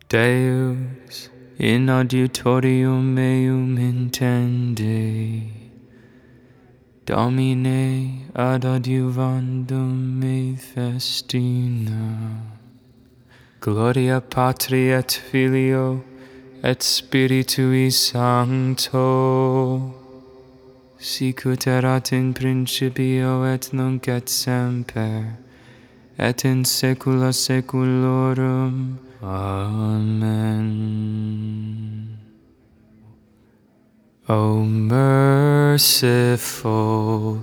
Deus in auditorium meum intende, Domine ad adiuvandum me festina. Gloria Patri et Filio et Spiritui Sancto, sicut erat in principio et nunc et semper, et in saecula saeculorum. Amen. O merciful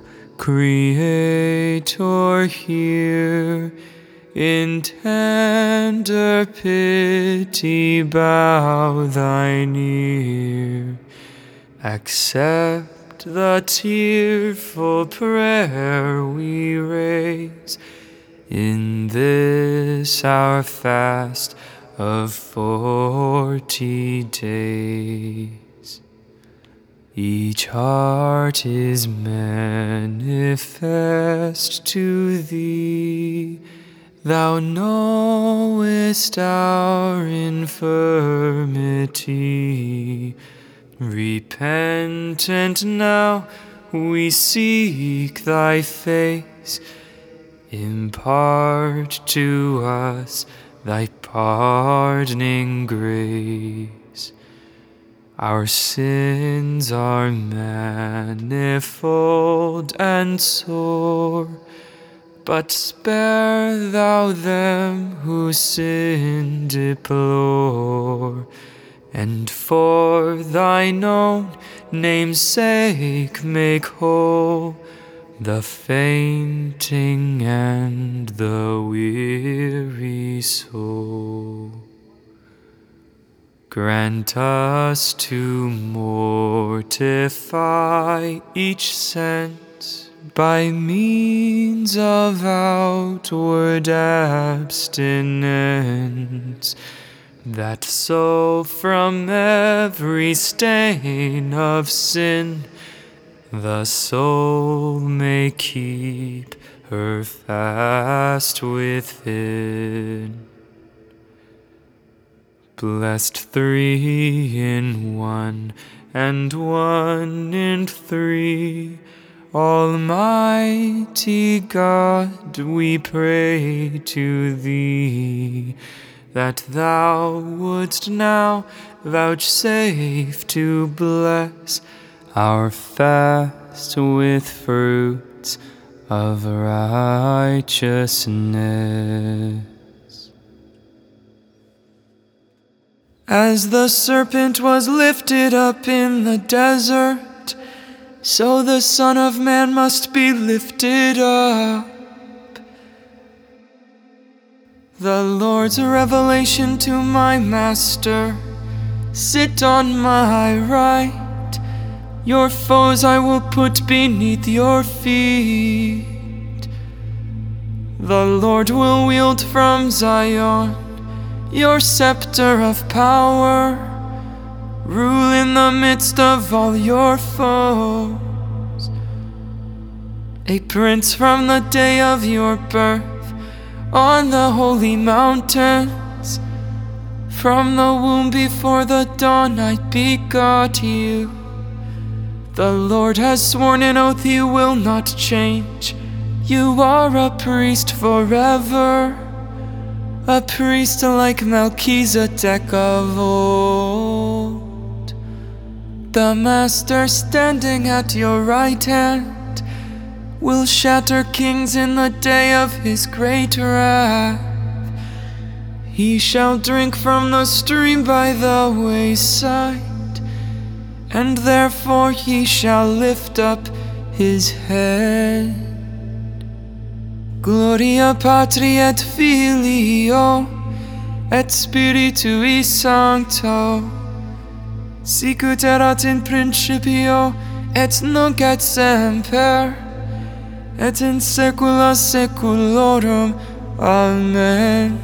Creator, hear, in tender pity bow thine ear. Accept the tearful prayer we raise in this our fast of 40 days. Each heart is manifest to thee. Thou knowest our infirmity. Repentant now we seek thy face. Impart to us thy pardoning grace. Our sins are manifold and sore, but spare thou them who sin deplore, and for thine own name's sake make whole the fainting and the weary soul. Grant us to mortify each sense by means of outward abstinence, that so from every stain of sin the soul may keep her fast within. Blessed three in one, and one in three, Almighty God, we pray to thee, that thou wouldst now vouchsafe to bless our fast with fruits of righteousness. As the serpent was lifted up in the desert, so the Son of Man must be lifted up. The Lord's revelation to my Master, sit on my right. Your foes I will put beneath your feet. The Lord will wield from Zion your scepter of power, rule in the midst of all your foes. A prince from the day of your birth on the holy mountains, from the womb before the dawn I begot you. The Lord has sworn an oath he will not change. You are a priest forever, a priest like Melchizedek of old. The Master standing at your right hand will shatter kings in the day of his great wrath. He shall drink from the stream by the wayside, and therefore he shall lift up his head. Gloria Patri et Filio et Spiritui Sancto, sicut erat in principio et nunc et semper, et in saecula saeculorum. Amen.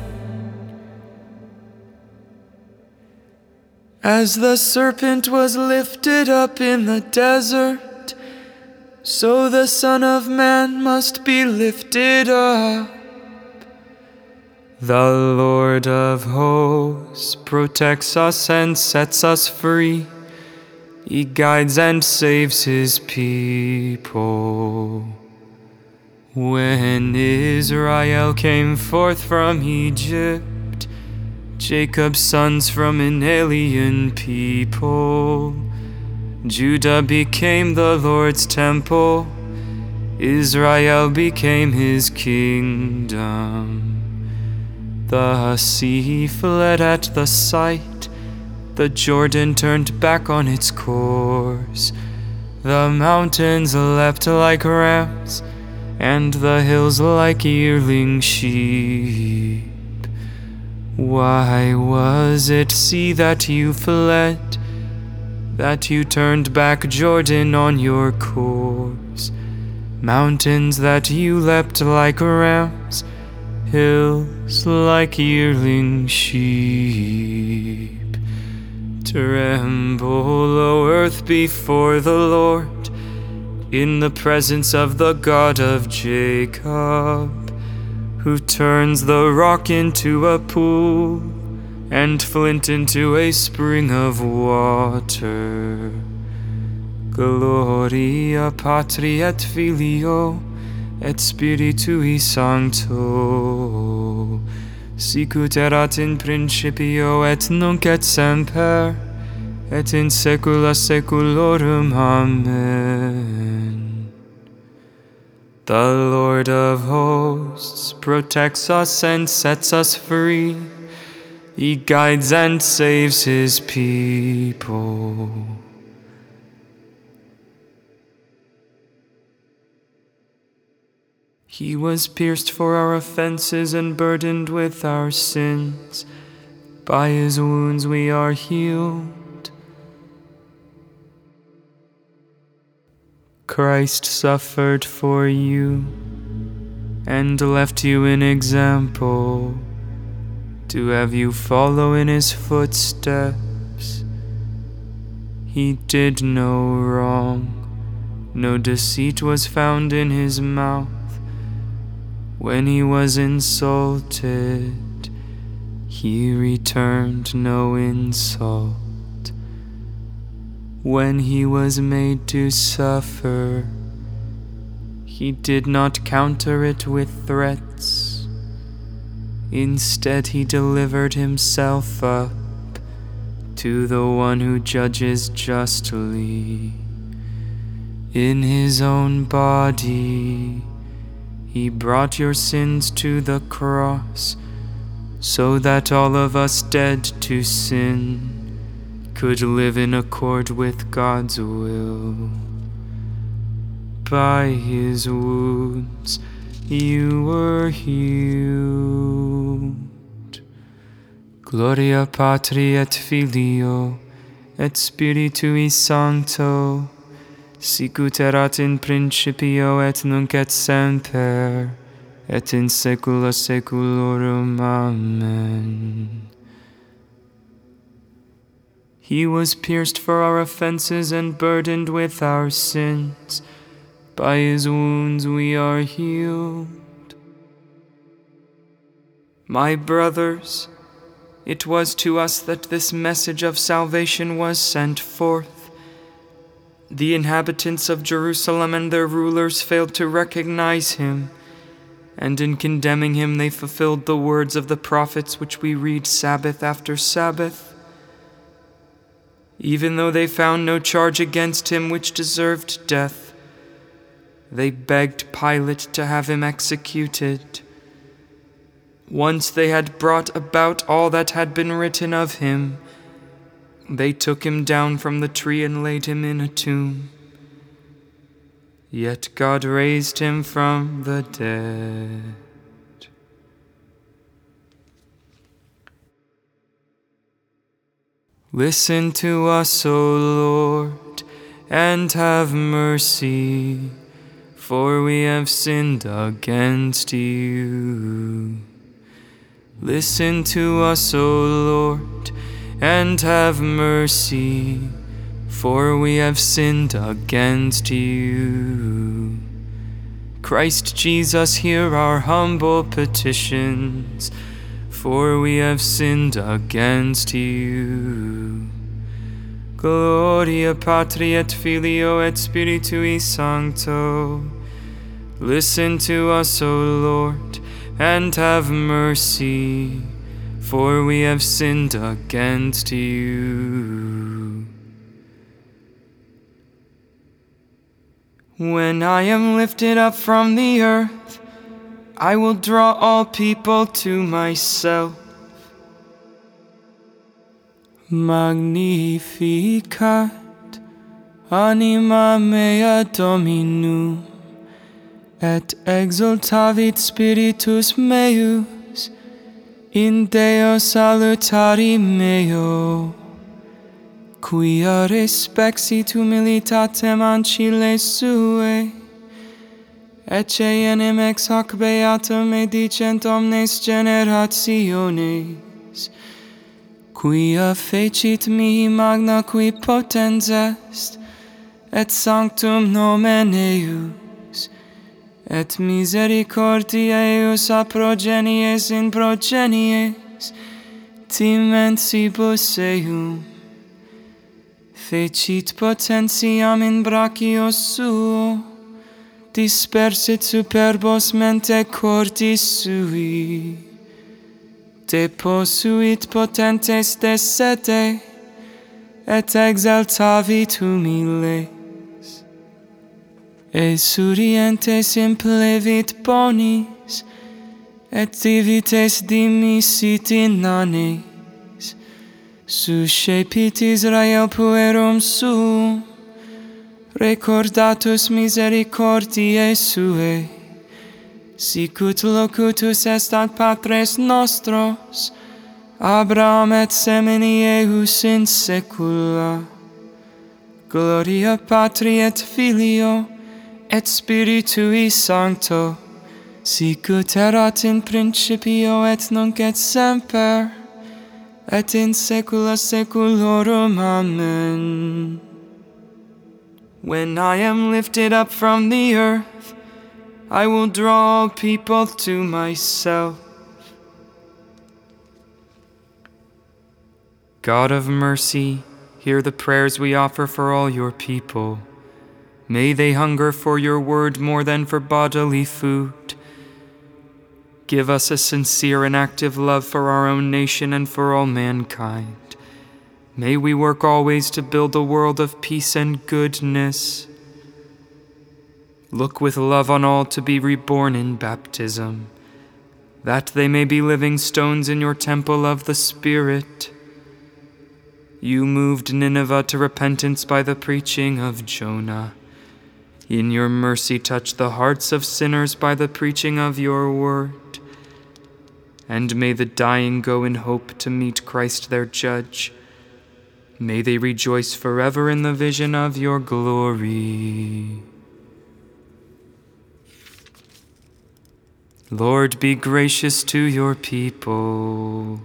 As the serpent was lifted up in the desert, so the Son of Man must be lifted up. The Lord of hosts protects us and sets us free. He guides and saves his people. When Israel came forth from Egypt, Jacob's sons from an alien people, Judah became the Lord's temple, Israel became his kingdom. The sea fled at the sight, the Jordan turned back on its course, the mountains leapt like rams, and the hills like yearling sheep. Why was it, sea, that you fled, that you turned back, Jordan, on your course? Mountains, that you leapt like rams, hills like yearling sheep. Tremble, O earth, before the Lord, in the presence of the God of Jacob, who turns the rock into a pool and flint into a spring of water. Gloria Patri et Filio et Spiritui Sancto, sicut erat in principio et nunc et semper, et in saecula saeculorum. Amen. The Lord of hosts protects us and sets us free. He guides and saves his people. He was pierced for our offenses and burdened with our sins. By his wounds we are healed. Christ suffered for you and left you an example to have you follow in his footsteps. He did no wrong, no deceit was found in his mouth. When he was insulted, he returned no insult. When he was made to suffer, he did not counter it with threats. Instead, he delivered himself up to the one who judges justly. In his own body, he brought your sins to the cross, so that all of us dead to sin could live in accord with God's will. By his wounds you were healed. Gloria Patri et Filio et Spiritui Sancto, sicut erat in principio et nunc et semper, et in saecula saeculorum. Amen. He was pierced for our offenses and burdened with our sins. By his wounds we are healed. My brothers, it was to us that this message of salvation was sent forth. The inhabitants of Jerusalem and their rulers failed to recognize him, and in condemning him they fulfilled the words of the prophets which we read Sabbath after Sabbath. Even though they found no charge against him which deserved death, they begged Pilate to have him executed. Once they had brought about all that had been written of him, they took him down from the tree and laid him in a tomb. Yet God raised him from the dead. Listen to us, O Lord, and have mercy, for we have sinned against you. Listen to us, O Lord, and have mercy, for we have sinned against you. Christ Jesus, hear our humble petitions. for we have sinned against you. Gloria Patri et Filio et Spiritui Sancto. Listen to us, O Lord, and have mercy, for we have sinned against you. When I am lifted up from the earth, I will draw all people to myself. Magnificat anima mea Dominum, et exultavit spiritus meus in Deo salutari meo, quia respexit humilitatem ancile suae, ecce enim ex hoc beatum edicent omnes generationes, quia fecit mihi magna qui potens est, et sanctum nomen eius, et misericordia eius a progenies in progenies, timensibus eum, fecit potentiam in brachio suo, dispersit superbos mente cordis sui, deposuit potentes de sede, et exaltavit humiles, esurientes implevit bonis, et divites dimisit inanes, suscepit Israel puerum suum, recordatus misericordiae suae, sicut locutus est ad patres nostros, Abraham et semini eius in saecula. Gloria Patri et Filio et Spiritui Sancto, sicut erat in principio et nunc et semper, et in saecula saeculorum. Amen. When I am lifted up from the earth, I will draw all people to myself. God of mercy, hear the prayers we offer for all your people. May they hunger for your word more than for bodily food. Give us a sincere and active love for our own nation and for all mankind. May we work always to build a world of peace and goodness. Look with love on all to be reborn in baptism, that they may be living stones in your temple of the Spirit. You moved Nineveh to repentance by the preaching of Jonah. In your mercy touch the hearts of sinners by the preaching of your word. And may the dying go in hope to meet Christ their judge. May they rejoice forever in the vision of your glory. Lord, be gracious to your people.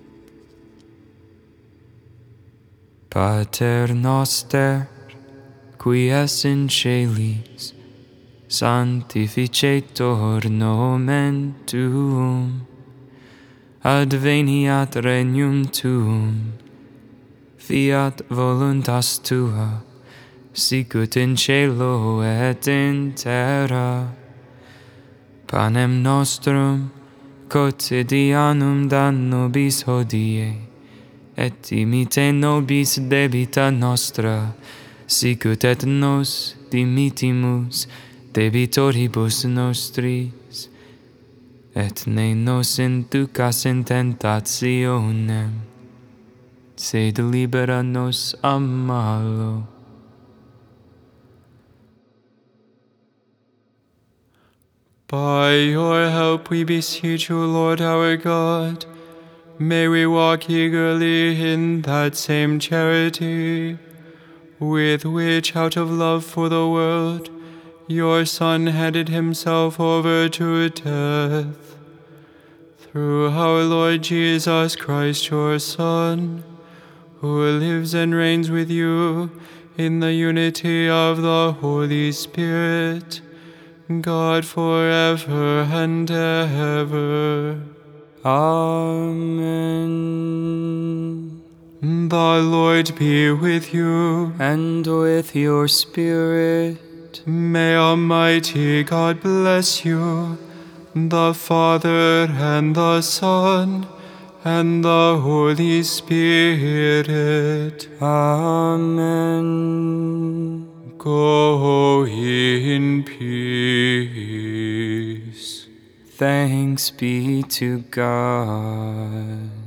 Pater noster, qui es in caelis, sanctificetur nomen tuum, adveniat regnum tuum, fiat voluntas tua, sicut in caelo et in terra. Panem nostrum quotidianum da nobis hodie, et dimite nobis debita nostra, sicut et nos dimitimus debitoribus nostris, et ne nos inducas in tentationem, sed libera nos a malo. By your help we beseech you, Lord our God, may we walk eagerly in that same charity, with which, out of love for the world, your Son handed himself over to death. Through our Lord Jesus Christ, your Son, who lives and reigns with you in the unity of the Holy Spirit, God forever and ever. Amen. The Lord be with you. And with your spirit. May Almighty God bless you, the Father and the Son, and the Holy Spirit. Amen. Go in peace. Thanks be to God.